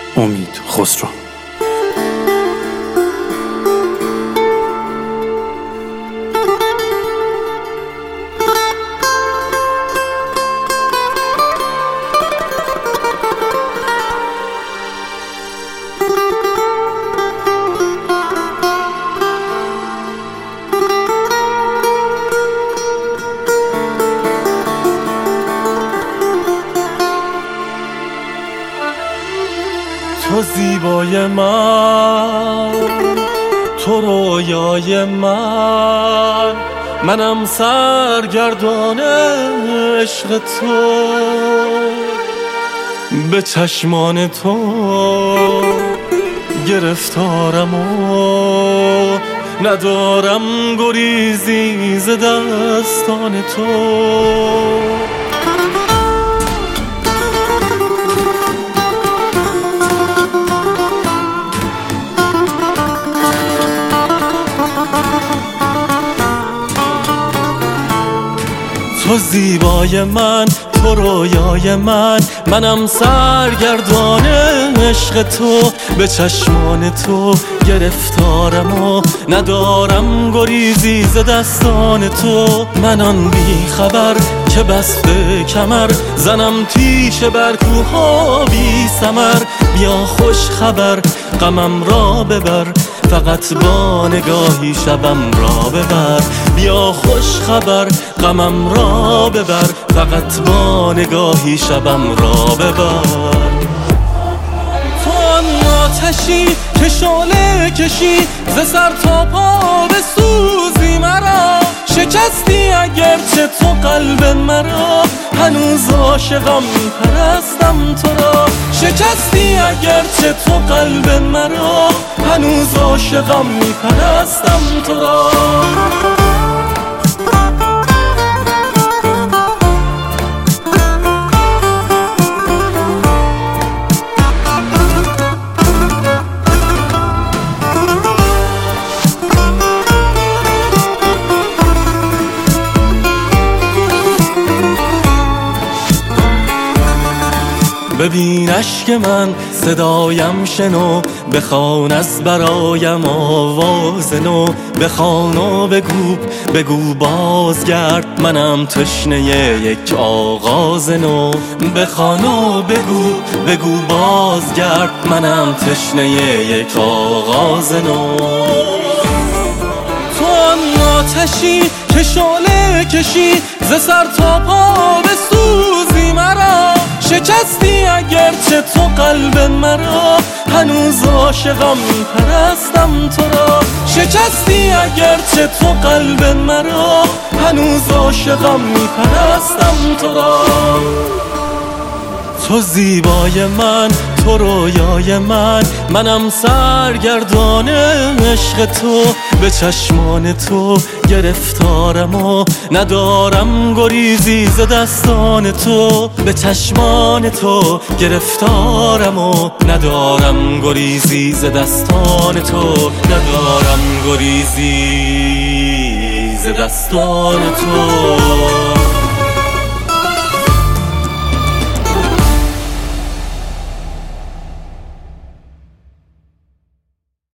امید خسرو. تو زیبای من، تو رویای من، منم سرگردان عشق تو. به چشمان تو گرفتارم و ندارم گریزی ز دستان تو. تو زیبای من، تو رویای من، منم سرگردان عشق تو. به چشمان تو گرفتارم و ندارم گریزی ز دستان تو. من آن بی خبر که بسته کمر زنم تیشه بر کوها بی ثمر. بیا خوش خبر غمم را ببر، فقط با نگاهی شبم را ببر. بیا خوش خبر غمم را ببر، فقط با نگاهی شبم را ببر. تو آن آتشی که شعله کشی ز سر تا پا بسوزی مرا. شکستی اگرچه تو قلب مرا، هنوز عاشقم میپرستم تو را. شکستی اگرچه تو قلب مرا، هنوز عاشقم میپرستم تو را. ببین اشک من صدایم شنو، بخوان از برایم آواز نو. بخوان و بگو بازگرد، منم تشنه یک آغاز نو. بخوان و بگو بازگرد، منم تشنه یک آغاز نو. تو آن آتشی که شعله کشی ز سر تا پا بسوزی مرا. شکستی اگرچه تو قلب مرا، هنوز عاشقم میپرستم تو را. شکستی اگرچه تو قلب مرا، هنوز عاشقم میپرستم تو را. تو زیبای من، تو رویای من، منم سرگردان عشق تو. به چشمان تو گرفتارم و ندارم گریزی ز دستان تو. به چشمان تو گرفتارم و ندارم گریزی ز دستان تو. ندارم گریزی ز دستان تو.